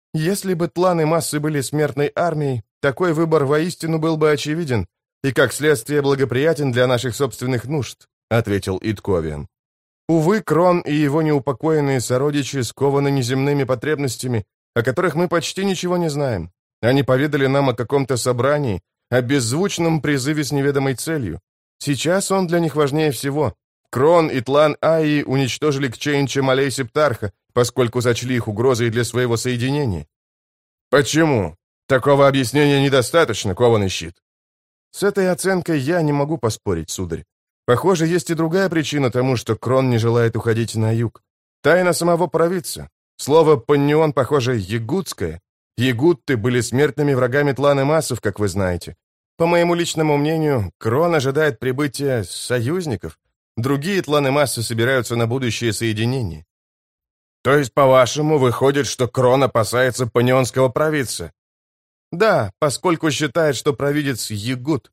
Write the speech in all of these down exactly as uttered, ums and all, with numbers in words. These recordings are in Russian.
Если бы тланы массы были смертной армией, такой выбор воистину был бы очевиден и, как следствие, благоприятен для наших собственных нужд», — ответил Итковиан. «Увы, Крон и его неупокоенные сородичи скованы неземными потребностями, о которых мы почти ничего не знаем. Они поведали нам о каком-то собрании, о беззвучном призыве с неведомой целью. Сейчас он для них важнее всего. Крон и тлан Аи уничтожили Кчейнча Малей Септарха, поскольку сочли их угрозой для своего соединения». «Почему? Такого объяснения недостаточно, кованый щит». «С этой оценкой я не могу поспорить, сударь. Похоже, есть и другая причина тому, что Крон не желает уходить на юг. Тайна самого провидца. Слово «паннион», похоже, ягудское. Ягудты были смертными врагами тланы массов, как вы знаете. По моему личному мнению, Крон ожидает прибытия союзников. Другие тланы массы собираются на будущее соединение». «То есть, по-вашему, выходит, что Крон опасается паннионского провидца?» «Да, поскольку считает, что провидец ягуд».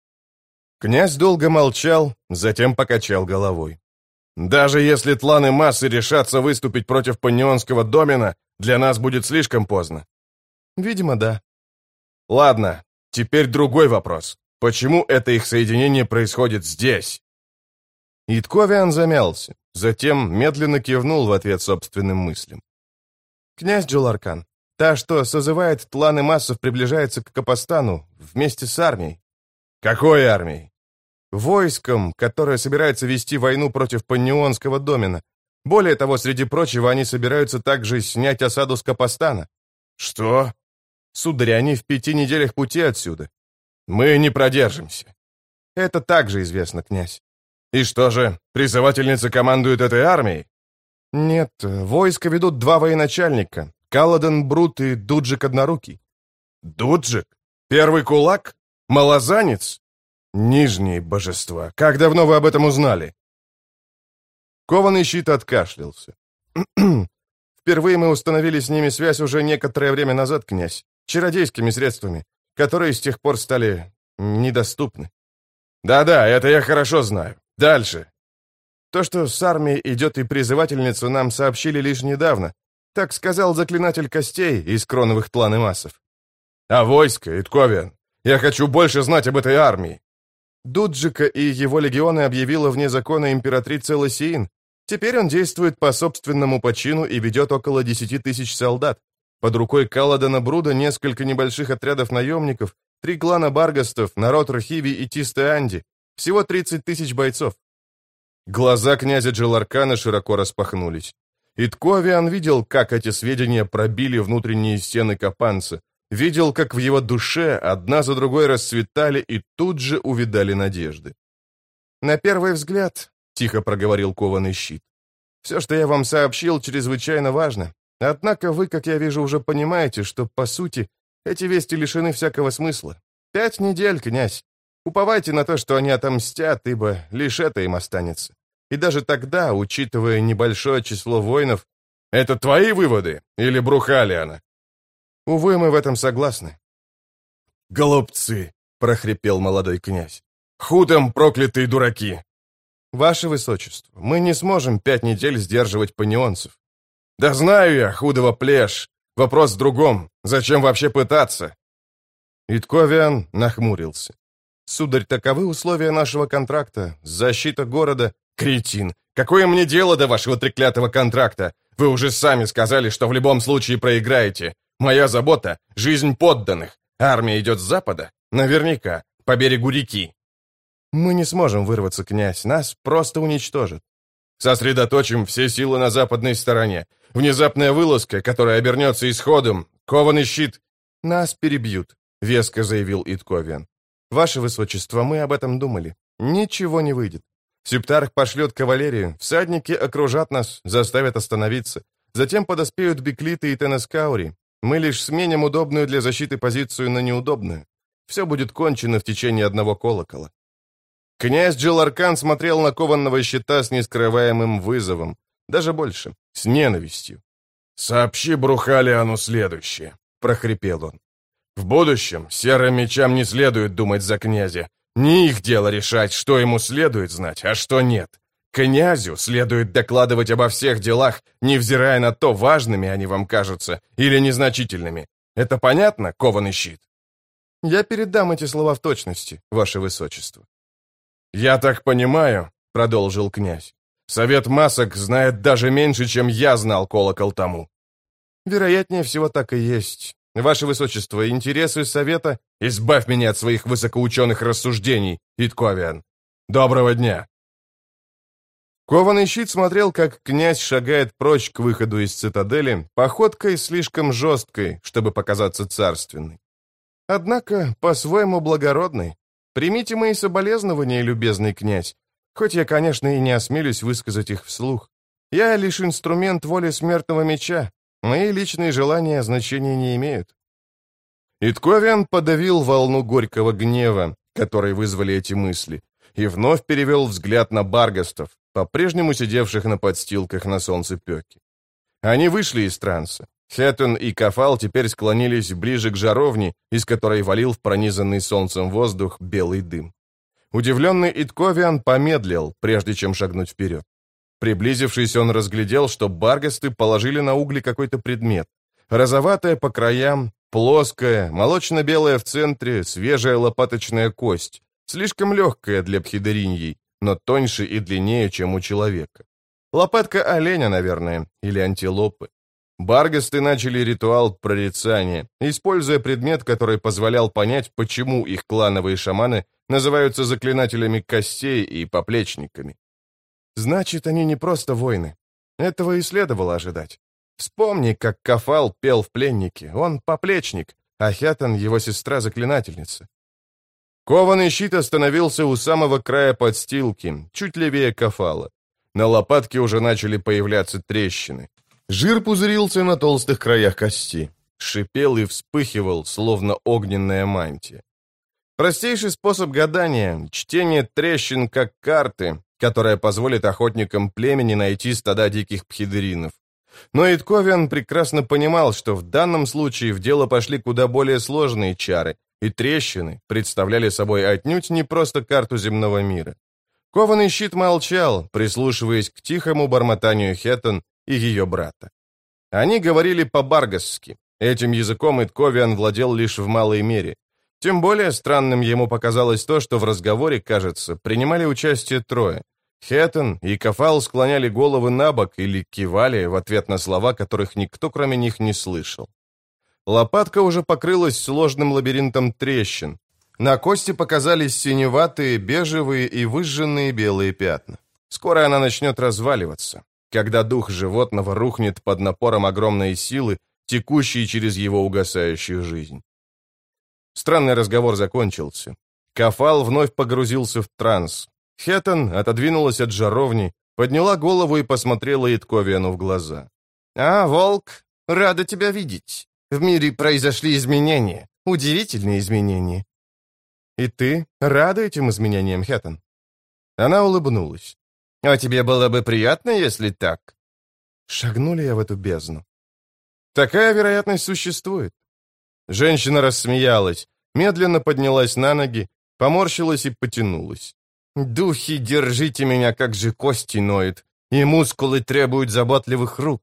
Князь долго молчал, затем покачал головой. «Даже если тланы массы решатся выступить против паннионского домена, для нас будет слишком поздно». «Видимо, да». «Ладно, теперь другой вопрос. Почему это их соединение происходит здесь?» Итковиан замялся, затем медленно кивнул в ответ собственным мыслям. «Князь Джоларкан, та, что созывает тланы массов, приближается к Капостану вместе с армией». «Какой армией?» «Войском, которое собирается вести войну против паннионского домена. Более того, среди прочего, они собираются также снять осаду с Капостана». «Что?» «Сударь, они в пяти неделях пути отсюда». «Мы не продержимся». «Это также известно, князь». «И что же, призывательница командует этой армией?» «Нет, войско ведут два военачальника, Каладен Брут и Дуджик Однорукий». «Дуджик? Первый кулак? Малозанец? Нижние божества. Как давно вы об этом узнали?» Кованый щит откашлялся. «Впервые мы установили с ними связь уже некоторое время назад, князь, чародейскими средствами, которые с тех пор стали недоступны». «Да-да, это я хорошо знаю. Дальше». «То, что с армией идет и призывательница, нам сообщили лишь недавно. Так сказал заклинатель костей из кроновых тлан и массов». «А войско, Итковиан? Я хочу больше знать об этой армии». Дуджика и его легионы объявила вне закона императрица Лосиин. Теперь он действует по собственному почину и ведет около десяти тысяч солдат. Под рукой Каладена Бруда несколько небольших отрядов наемников, три клана Баргастов, народ Рхиви и Тисте-Анди. Всего тридцать тысяч бойцов». Глаза князя Джеларкана широко распахнулись. Итковиан видел, как эти сведения пробили внутренние стены Капанца, видел, как в его душе одна за другой расцветали и тут же увидали надежды. «На первый взгляд», — тихо проговорил кованый щит, — «все, что я вам сообщил, чрезвычайно важно. Однако вы, как я вижу, уже понимаете, что, по сути, эти вести лишены всякого смысла. Пять недель, князь. Уповайте на то, что они отомстят, ибо лишь это им останется. И даже тогда, учитывая небольшое число воинов...» «Это твои выводы? Или Брухалиана?» «Увы, мы в этом согласны». «Голубцы!» — прохрипел молодой князь. «Худом проклятые дураки!» «Ваше высочество, мы не сможем пять недель сдерживать паннионцев». «Да знаю я, худого плешь. Вопрос в другом. Зачем вообще пытаться?» Итковиан нахмурился. «Сударь, таковы условия нашего контракта. Защита города...» «Кретин! Какое мне дело до вашего треклятого контракта? Вы уже сами сказали, что в любом случае проиграете. Моя забота — жизнь подданных. Армия идет с запада? Наверняка. По берегу реки». «Мы не сможем вырваться, князь. Нас просто уничтожат». «Сосредоточим все силы на западной стороне. Внезапная вылазка, которая обернется исходом. Кованый щит...» «Нас перебьют», — веско заявил Итковиан. «Ваше высочество, мы об этом думали. Ничего не выйдет. Септарх пошлет кавалерию, всадники окружат нас, заставят остановиться. Затем подоспеют Беклиты и Тенескаури. Мы лишь сменим удобную для защиты позицию на неудобную. Все будет кончено в течение одного колокола». Князь Джеларкан смотрел на кованного щита с нескрываемым вызовом. Даже больше, с ненавистью. «Сообщи Брухалиану следующее», — прохрипел он. «В будущем серым мечам не следует думать за князя. Не их дело решать, что ему следует знать, а что нет. Князю следует докладывать обо всех делах, невзирая на то, важными они вам кажутся или незначительными. Это понятно, кованый щит?» «Я передам эти слова в точности, ваше высочество». «Я так понимаю», — продолжил князь, «совет масок знает даже меньше, чем я знал колокол тому». «Вероятнее всего так и есть. Ваше высочество, интересы совета...» «Избавь меня от своих высокоученых рассуждений, Итковиан. Доброго дня!» Кованый щит смотрел, как князь шагает прочь к выходу из цитадели, походкой слишком жесткой, чтобы показаться царственной. Однако, по-своему благородной. Примите мои соболезнования, любезный князь, хоть я, конечно, и не осмелюсь высказать их вслух. Я лишь инструмент воли смертного меча. Мои личные желания значения не имеют. Итковиан подавил волну горького гнева, который вызвали эти мысли, и вновь перевел взгляд на баргастов, по-прежнему сидевших на подстилках на солнцепёке. Они вышли из транса. Хеттон и Кафал теперь склонились ближе к жаровне, из которой валил в пронизанный солнцем воздух белый дым. Удивленный Итковиан помедлил, прежде чем шагнуть вперед. Приблизившись, он разглядел, что баргасты положили на угли какой-то предмет. Розоватая по краям, плоская, молочно-белая в центре, свежая лопаточная кость, слишком легкая для пхидериньей, но тоньше и длиннее, чем у человека. Лопатка оленя, наверное, или антилопы. Баргасты начали ритуал прорицания, используя предмет, который позволял понять, почему их клановые шаманы называются заклинателями костей и поплечниками. Значит, они не просто воины. Этого и следовало ожидать. Вспомни, как Кафал пел в пленнике. Он поплечник, а Хеттон — его сестра-заклинательница. Кованый щит остановился у самого края подстилки, чуть левее Кафала. На лопатке уже начали появляться трещины. Жир пузырился на толстых краях кости. Шипел и вспыхивал, словно огненная мантия. Простейший способ гадания — чтение трещин как карты, которая позволит охотникам племени найти стада диких пхидеринов. Но Итковиан прекрасно понимал, что в данном случае в дело пошли куда более сложные чары, и трещины представляли собой отнюдь не просто карту земного мира. Кованый щит молчал, прислушиваясь к тихому бормотанию Хеттон и ее брата. Они говорили по-баргасски. Этим языком Итковиан владел лишь в малой мере. Тем более странным ему показалось то, что в разговоре, кажется, принимали участие трое. Хеттон и Кафал склоняли головы на бок или кивали в ответ на слова, которых никто, кроме них, не слышал. Лопатка уже покрылась сложным лабиринтом трещин. На кости показались синеватые, бежевые и выжженные белые пятна. Скоро она начнет разваливаться, когда дух животного рухнет под напором огромной силы, текущей через его угасающую жизнь. Странный разговор закончился. Кафал вновь погрузился в транс. Хеттон отодвинулась от жаровни, подняла голову и посмотрела Итковиану в глаза. «А, волк, рада тебя видеть. В мире произошли изменения, удивительные изменения». «И ты рада этим изменениям, Хеттон?» Она улыбнулась. «А тебе было бы приятно, если так?» Шагнули я в эту бездну. «Такая вероятность существует». Женщина рассмеялась, медленно поднялась на ноги, поморщилась и потянулась. «Духи, держите меня, как же кости ноют, и мускулы требуют заботливых рук».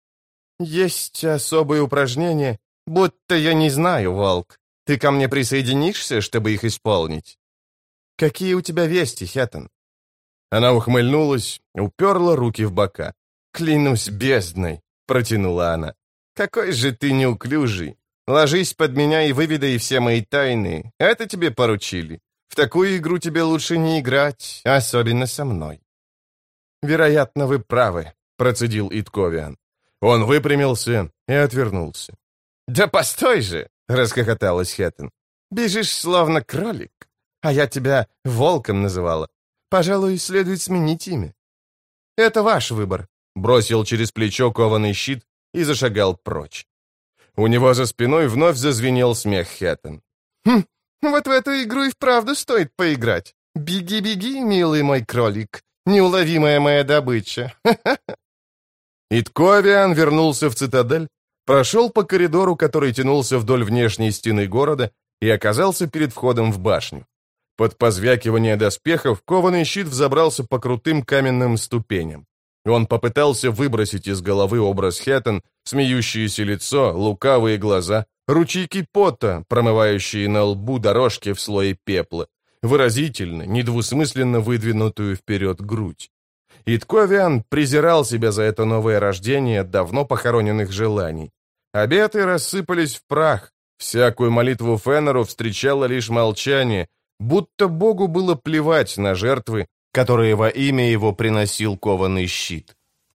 «Есть особые упражнения, будто я не знаю, волк. Ты ко мне присоединишься, чтобы их исполнить?» «Какие у тебя вести, Хеттон?» Она ухмыльнулась, уперла руки в бока. «Клянусь бездной», — протянула она. «Какой же ты неуклюжий. Ложись под меня и выведай все мои тайны. Это тебе поручили. В такую игру тебе лучше не играть, особенно со мной». «Вероятно, вы правы», — процедил Итковиан. Он выпрямился и отвернулся. «Да постой же!» — расхохоталась Хеттон. «Бежишь, словно кролик, а я тебя волком называла. Пожалуй, следует сменить имя». «Это ваш выбор», — бросил через плечо кованый щит и зашагал прочь. У него за спиной вновь зазвенел смех Хеттон. «Хм, вот в эту игру и вправду стоит поиграть. Беги-беги, милый мой кролик, неуловимая моя добыча. Ха-ха-ха». Итковиан вернулся в цитадель, прошел по коридору, который тянулся вдоль внешней стены города, и оказался перед входом в башню. Под позвякивание доспехов кованый щит взобрался по крутым каменным ступеням. Он попытался выбросить из головы образ Хэттон, смеющееся лицо, лукавые глаза, ручейки пота, промывающие на лбу дорожки в слое пепла, выразительно, недвусмысленно выдвинутую вперед грудь. Итковиан презирал себя за это новое рождение давно похороненных желаний. Обеты рассыпались в прах, всякую молитву Феннеру встречало лишь молчание, будто Богу было плевать на жертвы, которые во имя его приносил кованый щит.